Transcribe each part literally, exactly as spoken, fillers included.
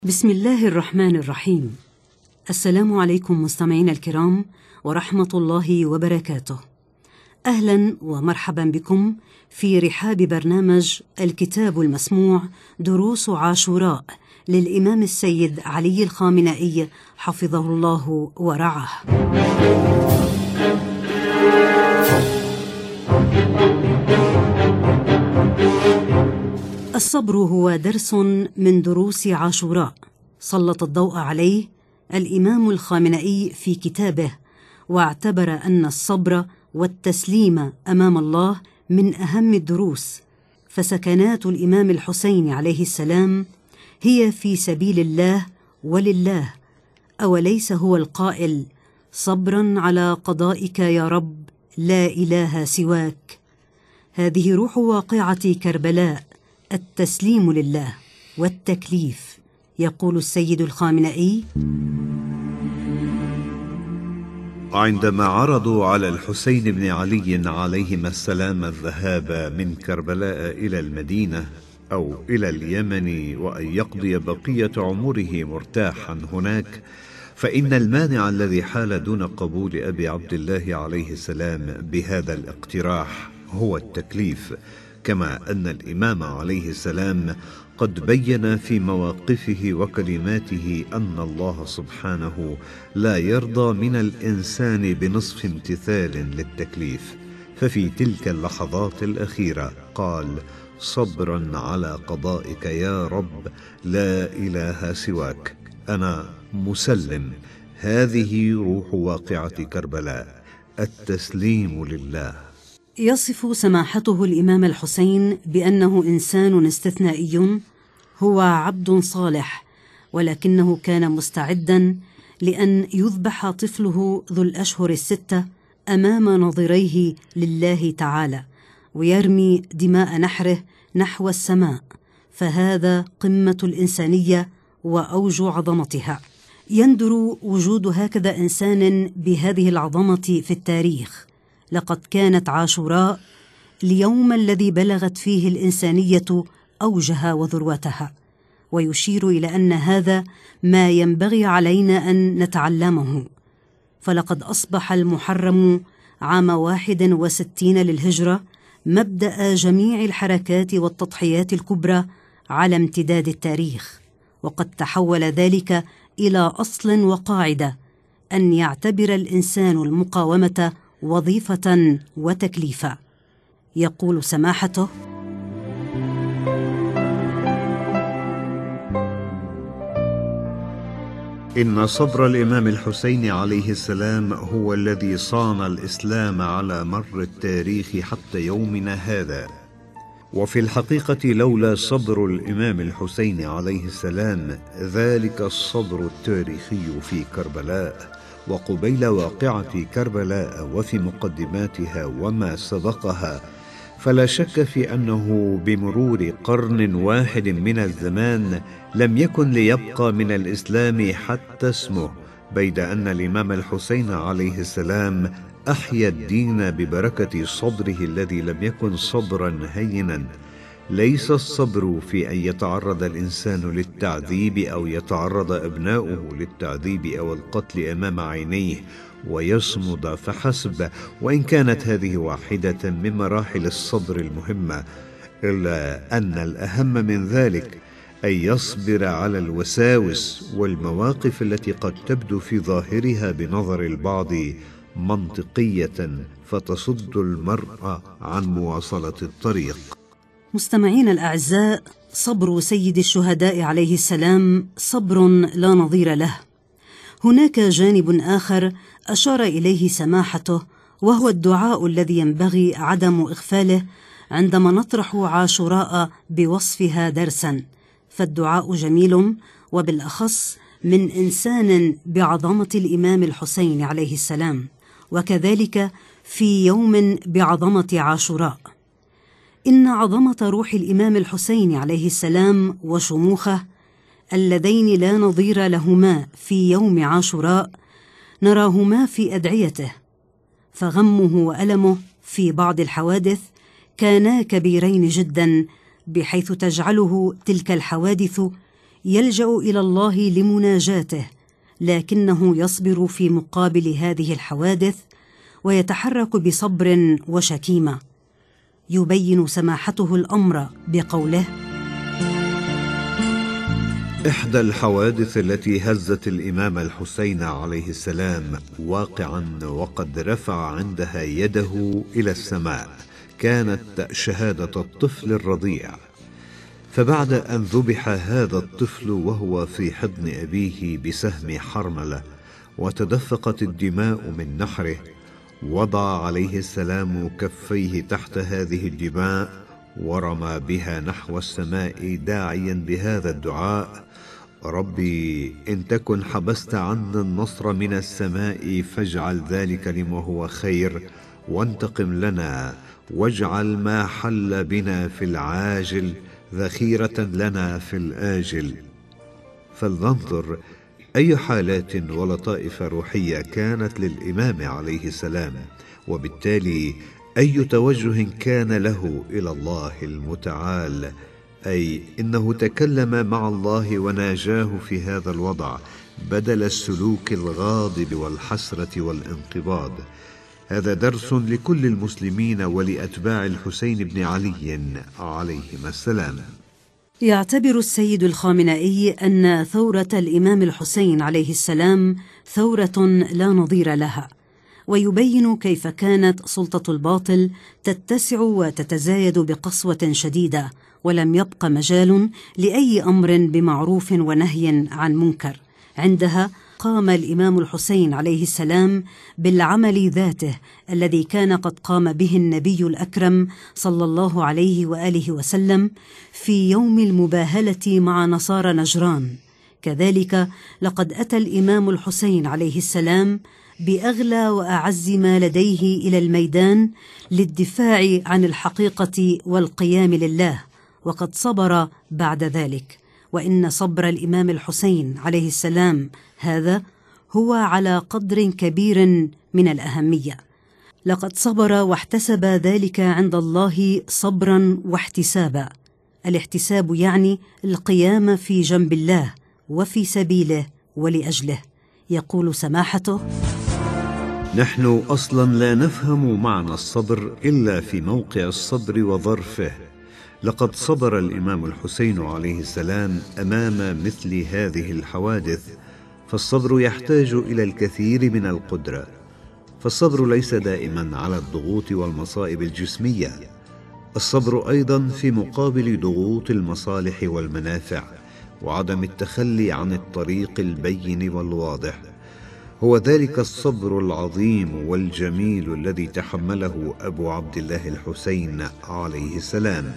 بسم الله الرحمن الرحيم. السلام عليكم مستمعينا الكرام ورحمة الله وبركاته. أهلا ومرحبا بكم في رحاب برنامج الكتاب المسموع دروس عاشوراء للإمام السيد علي الخامنئي حفظه الله ورعاه. الصبر هو درس من دروس عاشوراء سلط الضوء عليه الإمام الخامنئي في كتابه، واعتبر أن الصبر والتسليم أمام الله من أهم الدروس، فسكنات الإمام الحسين عليه السلام هي في سبيل الله ولله. أوليس هو القائل: صبرا على قضائك يا رب لا إله سواك؟ هذه روح واقعة كربلاء، التسليم لله والتكليف. يقول السيد الخامنئي: عندما عرضوا على الحسين بن علي عليهما السلام الذهاب من كربلاء إلى المدينة أو إلى اليمن وأن يقضي بقية عمره مرتاحا هناك، فإن المانع الذي حال دون قبول أبي عبد الله عليه السلام بهذا الاقتراح هو التكليف، كما أن الإمام عليه السلام قد بين في مواقفه وكلماته أن الله سبحانه لا يرضى من الإنسان بنصف امتثال للتكليف، ففي تلك اللحظات الأخيرة قال: صبرا على قضائك يا رب لا إله سواك، أنا مسلم. هذه روح واقعة كربلاء، التسليم لله. يصف سماحته الإمام الحسين بأنه إنسان استثنائي، هو عبد صالح، ولكنه كان مستعدا لأن يذبح طفله ذو الأشهر الستة أمام نظريه لله تعالى، ويرمي دماء نحره نحو السماء، فهذا قمة الإنسانية وأوج عظمتها. يندر وجود هكذا إنسان بهذه العظمة في التاريخ. لقد كانت عاشوراء اليوم الذي بلغت فيه الإنسانية أوجها وذروتها، ويشير إلى أن هذا ما ينبغي علينا أن نتعلمه. فلقد أصبح المحرم عام واحد وستين للهجرة مبدأ جميع الحركات والتضحيات الكبرى على امتداد التاريخ، وقد تحول ذلك إلى أصل وقاعدة أن يعتبر الإنسان المقاومة وظيفة وتكليفا. يقول سماحته: إن صبر الإمام الحسين عليه السلام هو الذي صان الإسلام على مر التاريخ حتى يومنا هذا. وفي الحقيقة لولا صبر الإمام الحسين عليه السلام ذلك الصبر التاريخي في كربلاء وقبيل واقعة كربلاء وفي مقدماتها وما سبقها، فلا شك في أنه بمرور قرن واحد من الزمان لم يكن ليبقى من الإسلام حتى اسمه، بيد أن الإمام الحسين عليه السلام أحيا الدين ببركة صبره الذي لم يكن صبرا هينا. ليس الصبر في أن يتعرض الإنسان للتعذيب أو يتعرض أبناؤه للتعذيب أو القتل أمام عينيه ويصمد فحسب، وإن كانت هذه واحدة من مراحل الصبر المهمة، إلا أن الأهم من ذلك أن يصبر على الوساوس والمواقف التي قد تبدو في ظاهرها بنظر البعض منطقية فتصد المرء عن مواصلة الطريق. مستمعين الأعزاء، صبر سيد الشهداء عليه السلام صبر لا نظير له. هناك جانب آخر أشار إليه سماحته، وهو الدعاء الذي ينبغي عدم إغفاله عندما نطرح عاشوراء بوصفها درسا. فالدعاء جميل، وبالأخص من إنسان بعظمة الإمام الحسين عليه السلام، وكذلك في يوم بعظمة عاشوراء. إن عظمة روح الإمام الحسين عليه السلام وشموخه اللذين لا نظير لهما في يوم عاشوراء نراهما في أدعيته، فغمه وألمه في بعض الحوادث كانا كبيرين جدا، بحيث تجعله تلك الحوادث يلجأ إلى الله لمناجاته، لكنه يصبر في مقابل هذه الحوادث ويتحرك بصبر وشكيمة. يبين سماحته الأمر بقوله: إحدى الحوادث التي هزت الإمام الحسين عليه السلام واقعا وقد رفع عندها يده إلى السماء كانت شهادة الطفل الرضيع. فبعد أن ذبح هذا الطفل وهو في حضن أبيه بسهم حرملة وتدفقت الدماء من نحره، وضع عليه السلام كفيه تحت هذه الدماء ورمى بها نحو السماء داعيا بهذا الدعاء: ربي إن تكن حبست عنا النصر من السماء فاجعل ذلك لما هو خير، وانتقم لنا واجعل ما حل بنا في العاجل ذخيرة لنا في الآجل. فلننظر أي حالات ولطائف روحية كانت للإمام عليه السلام، وبالتالي أي توجه كان له إلى الله المتعال، أي إنه تكلم مع الله وناجاه في هذا الوضع بدل السلوك الغاضب والحسرة والانقباض. هذا درس لكل المسلمين ولأتباع الحسين بن علي عليهما السلام. يعتبر السيد الخامنئي أن ثورة الإمام الحسين عليه السلام ثورة لا نظير لها، ويبين كيف كانت سلطة الباطل تتسع وتتزايد بقسوة شديدة، ولم يبق مجال لأي أمر بمعروف ونهي عن منكر. عندها قام الإمام الحسين عليه السلام بالعمل ذاته الذي كان قد قام به النبي الأكرم صلى الله عليه وآله وسلم في يوم المباهلة مع نصارى نجران. كذلك لقد أتى الإمام الحسين عليه السلام بأغلى وأعز ما لديه إلى الميدان للدفاع عن الحقيقة والقيام لله، وقد صبر بعد ذلك. وإن صبر الإمام الحسين عليه السلام هذا هو على قدر كبير من الأهمية. لقد صبر واحتسب ذلك عند الله صبرا واحتسابا. الاحتساب يعني القيام في جنب الله وفي سبيله ولأجله. يقول سماحته: نحن أصلا لا نفهم معنى الصبر إلا في موقع الصبر وظرفه. لقد صبر الإمام الحسين عليه السلام أمام مثل هذه الحوادث، فالصبر يحتاج إلى الكثير من القدرة. فالصبر ليس دائما على الضغوط والمصائب الجسمية، الصبر أيضا في مقابل ضغوط المصالح والمنافع وعدم التخلي عن الطريق البين والواضح. هو ذلك الصبر العظيم والجميل الذي تحمله أبو عبد الله الحسين عليه السلام.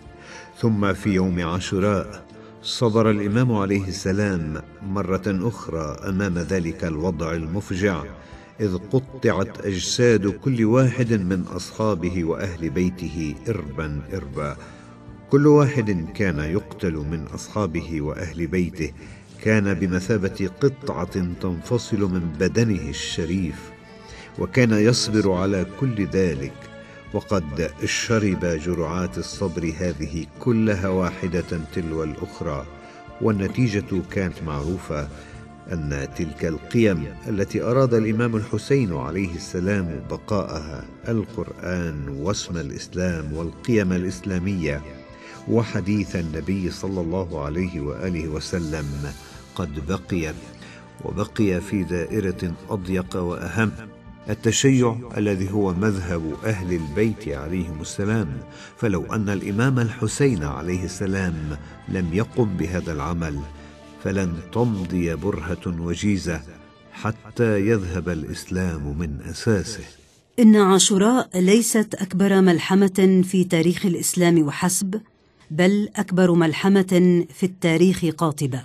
ثم في يوم عاشوراء صبر الإمام عليه السلام مرة أخرى أمام ذلك الوضع المفجع، إذ قطعت أجساد كل واحد من أصحابه وأهل بيته إربا إربا. كل واحد كان يقتل من أصحابه وأهل بيته كان بمثابة قطعة تنفصل من بدنه الشريف، وكان يصبر على كل ذلك، وقد شرب جرعات الصبر هذه كلها واحدة تلو الأخرى. والنتيجة كانت معروفة، أن تلك القيم التي أراد الإمام الحسين عليه السلام بقاءها، القرآن واسم الإسلام والقيم الإسلامية وحديث النبي صلى الله عليه وآله وسلم، قد بقيت، وبقي في دائرة أضيق وأهم: التشيع الذي هو مذهب أهل البيت عليهم السلام. فلو أن الإمام الحسين عليه السلام لم يقم بهذا العمل فلن تمضي برهة وجيزة حتى يذهب الإسلام من أساسه. إن عاشوراء ليست أكبر ملحمة في تاريخ الإسلام وحسب، بل أكبر ملحمة في التاريخ قاطبة.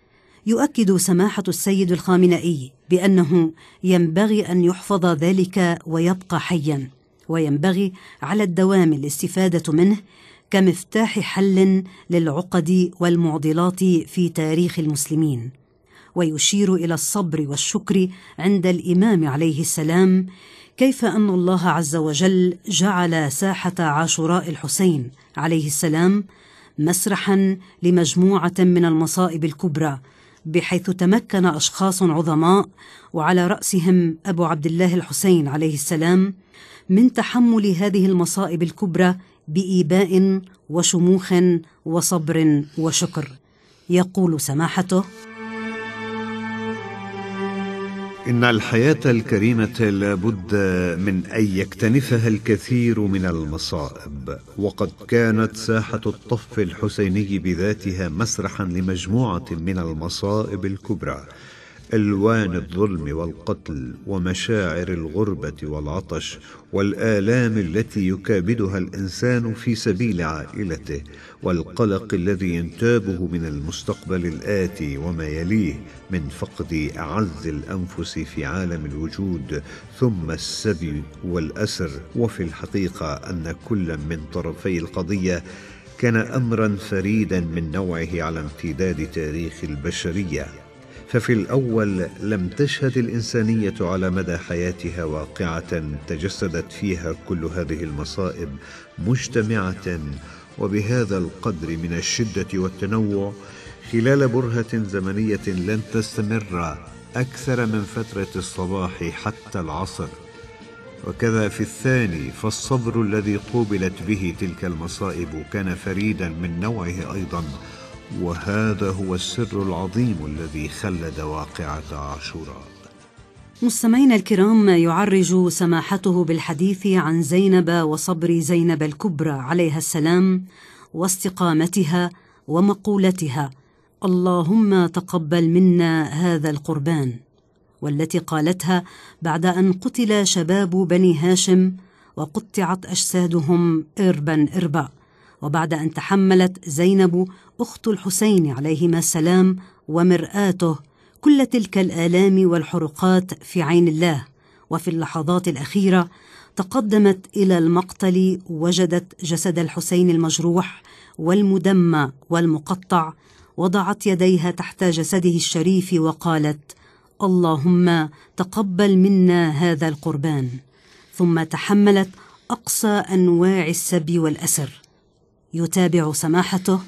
يؤكد سماحة السيد الخامنئي بأنه ينبغي أن يحفظ ذلك ويبقى حيا، وينبغي على الدوام الاستفادة منه كمفتاح حل للعقد والمعضلات في تاريخ المسلمين. ويشير إلى الصبر والشكر عند الإمام عليه السلام، كيف أن الله عز وجل جعل ساحة عاشوراء الحسين عليه السلام مسرحاً لمجموعة من المصائب الكبرى، بحيث تمكن أشخاص عظماء وعلى رأسهم أبو عبد الله الحسين عليه السلام من تحمل هذه المصائب الكبرى بإيباء وشموخ وصبر وشكر. يقول سماحته: إن الحياة الكريمة لابد من أن يكتنفها الكثير من المصائب، وقد كانت ساحة الطف الحسيني بذاتها مسرحا لمجموعة من المصائب الكبرى، ألوان الظلم والقتل ومشاعر الغربة والعطش والآلام التي يكابدها الإنسان في سبيل عائلته، والقلق الذي ينتابه من المستقبل الآتي وما يليه من فقد أعز الأنفس في عالم الوجود، ثم السبي والأسر. وفي الحقيقة أن كل من طرفي القضية كان أمرا فريدا من نوعه على امتداد تاريخ البشرية. ففي الأول لم تشهد الإنسانية على مدى حياتها واقعة تجسدت فيها كل هذه المصائب مجتمعة وبهذا القدر من الشدة والتنوع خلال برهة زمنية لن تستمر أكثر من فترة الصباح حتى العصر. وكذا في الثاني، فالصبر الذي قوبلت به تلك المصائب كان فريدا من نوعه أيضا، وهذا هو السر العظيم الذي خلد واقعة عاشوراء. مستمعينا الكرام، يعرج سماحته بالحديث عن زينب وصبر زينب الكبرى عليها السلام واستقامتها ومقولتها: اللهم تقبل منا هذا القربان، والتي قالتها بعد أن قتل شباب بني هاشم وقطعت أجسادهم إربا إربا، وبعد أن تحملت زينب أخت الحسين عليهما السلام ومرآته كل تلك الآلام والحرقات في عين الله. وفي اللحظات الأخيرة تقدمت إلى المقتل، وجدت جسد الحسين المجروح والمدمى والمقطع، وضعت يديها تحت جسده الشريف وقالت: اللهم تقبل منا هذا القربان. ثم تحملت أقصى أنواع السبي والأسر. يتابع سماحته: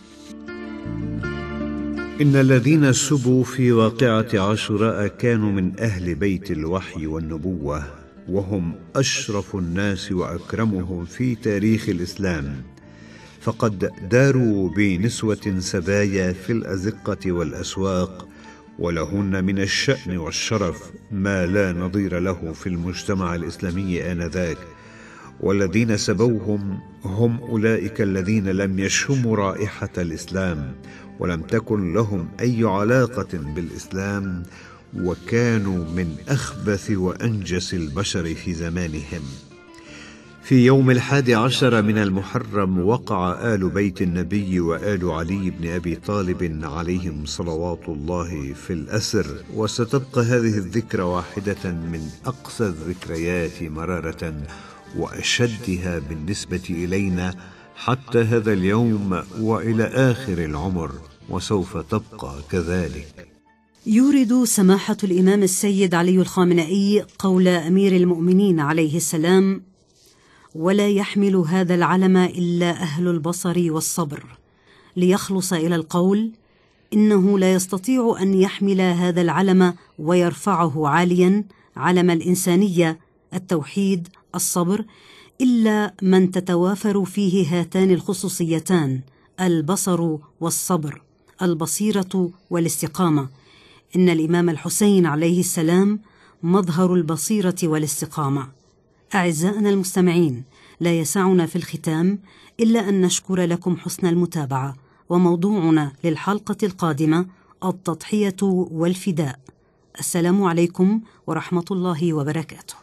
إن الذين سبوا في واقعة عاشوراء كانوا من أهل بيت الوحي والنبوة، وهم أشرف الناس وأكرمهم في تاريخ الإسلام، فقد داروا بنسوة سبايا في الأزقة والأسواق، ولهن من الشأن والشرف ما لا نظير له في المجتمع الإسلامي آنذاك. والذين سبوهم هم أولئك الذين لم يشموا رائحة الإسلام، ولم تكن لهم أي علاقة بالإسلام، وكانوا من أخبث وأنجس البشر في زمانهم. في يوم الحادي عشر من المحرم وقع آل بيت النبي وآل علي بن أبي طالب عليهم صلوات الله في الأسر، وستبقى هذه الذكرى واحدة من أقسى الذكريات مرارة وأشدها بالنسبة إلينا حتى هذا اليوم وإلى آخر العمر، وسوف تبقى كذلك. يورد سماحة الإمام السيد علي الخامنئي قول أمير المؤمنين عليه السلام: ولا يحمل هذا العلم إلا أهل البصر والصبر، ليخلص إلى القول: إنه لا يستطيع أن يحمل هذا العلم ويرفعه عاليا، علم الإنسانية التوحيد الصبر، إلا من تتوافر فيه هاتان الخصوصيتان: البصر والصبر، البصيرة والاستقامة. إن الإمام الحسين عليه السلام مظهر البصيرة والاستقامة. أعزائنا المستمعين، لا يسعنا في الختام إلا أن نشكر لكم حسن المتابعة، وموضوعنا للحلقة القادمة التضحية والفداء. السلام عليكم ورحمة الله وبركاته.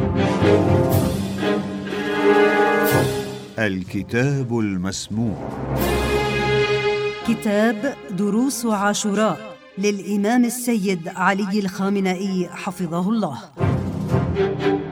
الكتاب المسموع، كتاب دروس عاشوراء للإمام السيد علي الخامنئي حفظه الله.